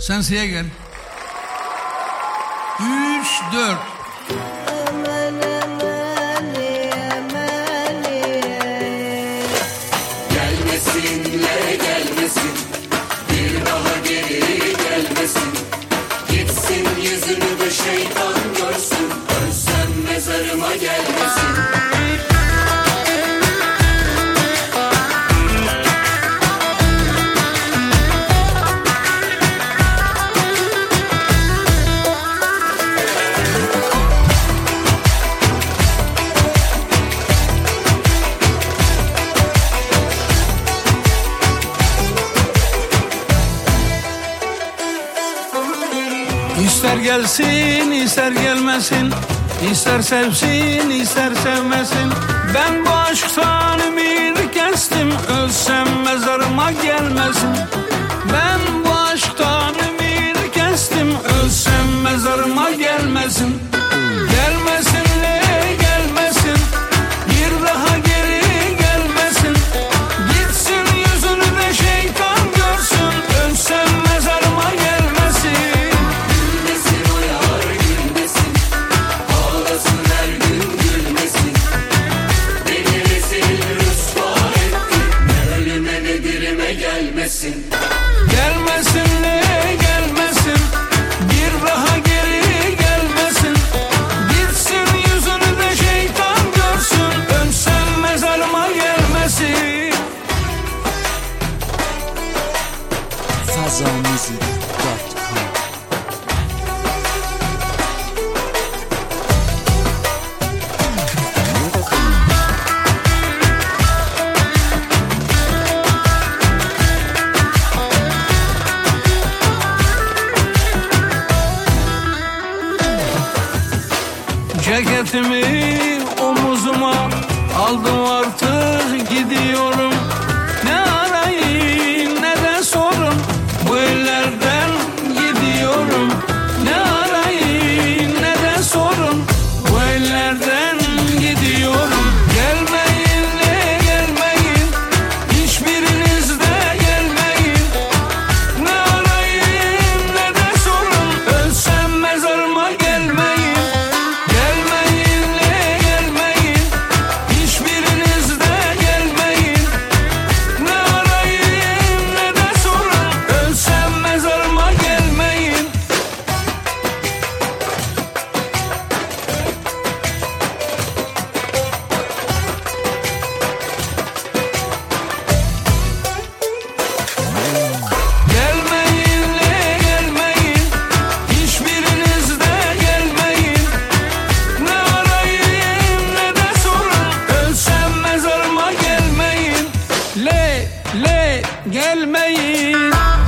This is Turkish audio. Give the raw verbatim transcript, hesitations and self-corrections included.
Sen siye gel. Üç, dört. Gelmesinle gelmesin, bir daha geri gelmesin. Gitsin yüzünü de şeytan görsün, ölsem mezarıma gelmesin. İster gelsin, ister gelmesin, ister sevsin, ister sevmesin. Ben bu aşktan ümit kestim, ölsem mezarıma gelmesin. Ben bu aşktan ümit kestim, ölsem mezarıma gelmesin. Gelmesin le gelmesin, bir daha geri gelmesin. Gitsin yüzünü de şeytan görsün, ölsem mezarıma gelmesin. Gelmesin. Gelmesin ne gelmesin, bir daha geri gelmesin. Gitsin yüzünü de şeytan görsün, ölsem mezarıma gelmesin. Fazamüzik nokta com Ceketimi omuzuma aldım, artık gidiyorum. Ne arayın ne de sorun, bu ellerden gidiyorum. Ne arayın ne de sorun, bu ellerden gidiyorum. Gelmeyin ne gelmeyin, hiçbiriniz de gelmeyin. Ne arayın ne de sorun, ölsem mezarıma gelmeyin. Gelmeyin.